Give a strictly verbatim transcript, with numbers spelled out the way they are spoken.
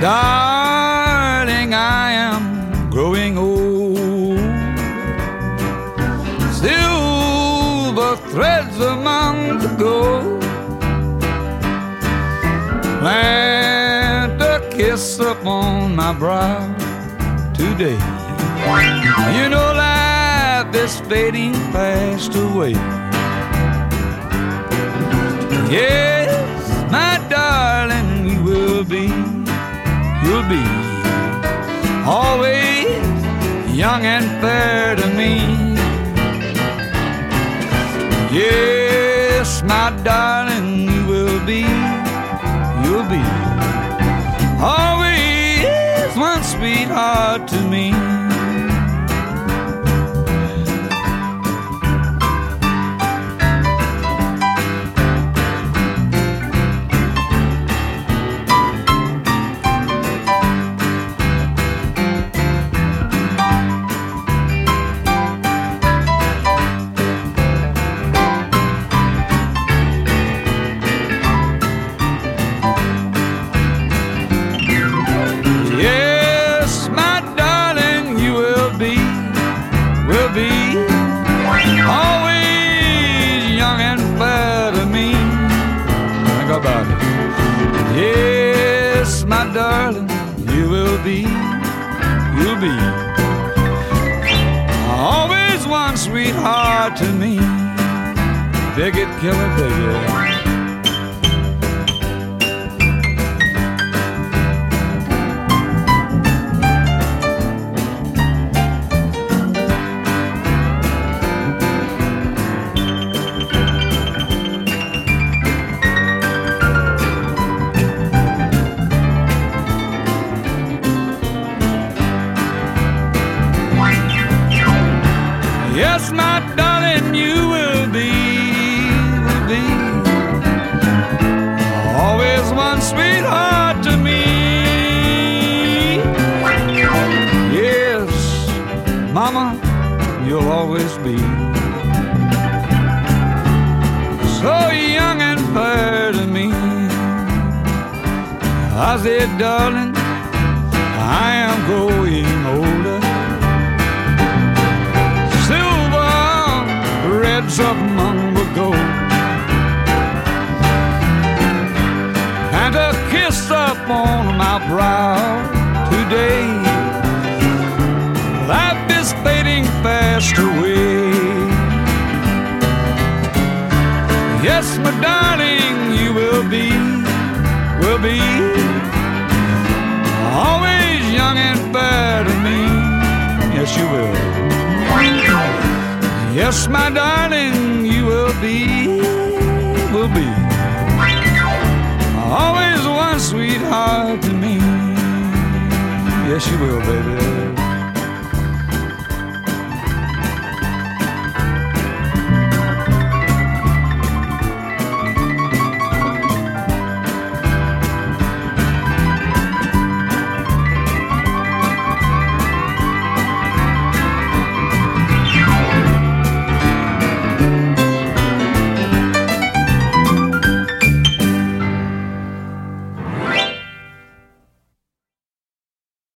Darling, I am growing old. Silver threads among the gold. Plant a kiss upon my brow today. You know life is fading fast away. Yes, my darling, you will be, you'll be always young and fair to me. Yes, my darling, you will be, you'll be always one sweetheart to me. About it. Yes, my darling, you will be, you'll be always one sweetheart to me. Dig it, kill it, dig it. Yes, my darling, you will be, will be always one sweetheart to me. Yes, mama, you'll always be so young and fair to me. I said, darling, I am growing older. Up among the gold, and a kiss up on my brow today. Life is fading fast away. Yes, my darling, you will be, will be always young and fair to me. Yes, you will. Yes, my darling, you will be, will be always one sweetheart to me. Yes, you will, baby.